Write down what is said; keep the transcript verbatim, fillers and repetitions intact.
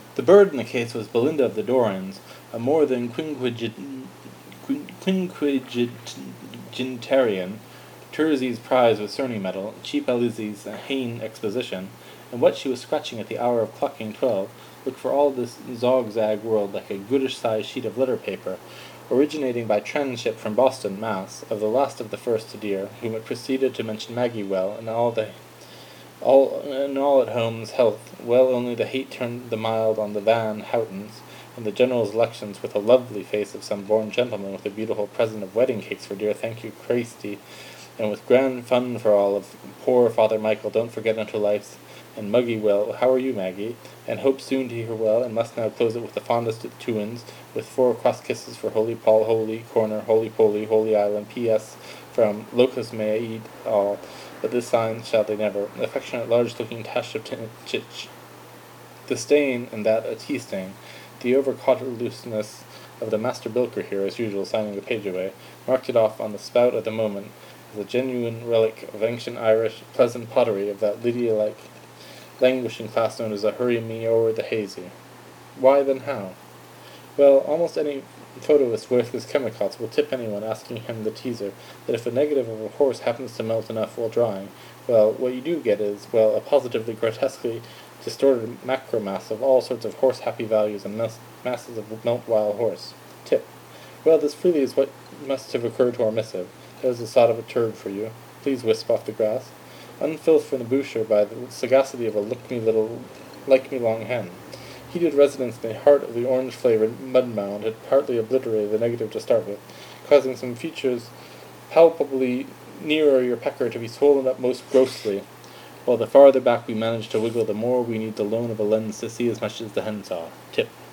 The bird in the case was Belinda of the Dorans, a more than quinquagin- quinquagintarian, Terzi's prize with Cerny medal, cheap Alizé's Hain exposition, and what she was scratching at the hour of clocking twelve looked for all this zog-zag world like a goodish-sized sheet of letter paper, originating by tranship from Boston, Mass, of the last of the first to dear, whom it proceeded to mention Maggie well, and all the all and all at home's health, well only the hate turned the mild on the Van Houtons, and the General's elections with a lovely face of some born gentleman with a beautiful present of wedding cakes for dear thank you Christy, and with grand fun for all of poor Father Michael don't forget unto life's, and Muggy well, how are you Maggie, and hope soon to hear well, and must now close it with the fondest of tuins, with four cross kisses for Holy Paul, Holy Corner, Holy Poly, Holy Island, P S from Locust may I eat all, but this sign shall they never. Affectionate large-looking tash of chitch. The stain, and that a tea stain, the over-cautelousness of the master bilker here, as usual, signing the page away, marked it off on the spout at the moment, as a genuine relic of ancient Irish pleasant pottery of that Lydia-like languishing class known as a hurry me o'er the hazy. Why then how? Well, almost any photoist worth his chemicots will tip anyone asking him the teaser that if a negative of a horse happens to melt enough while drying, well, what you do get is, well, a positively grotesquely distorted macromass of all sorts of horse-happy values and mass- masses of melt-wild horse. Tip. Well, this freely is what must have occurred to our missive. There's a sod of a turd for you. Please wisp off the grass. Unfilth from the boucher by the sagacity of a look-me little, like-me-long hen. Heated residence in the heart of the orange-flavoured mud-mound had partly obliterated the negative to start with, causing some features palpably nearer your pecker to be swollen up most grossly, while the farther back we manage to wiggle, the more we need the loan of a lens to see as much as the hen saw. Tip.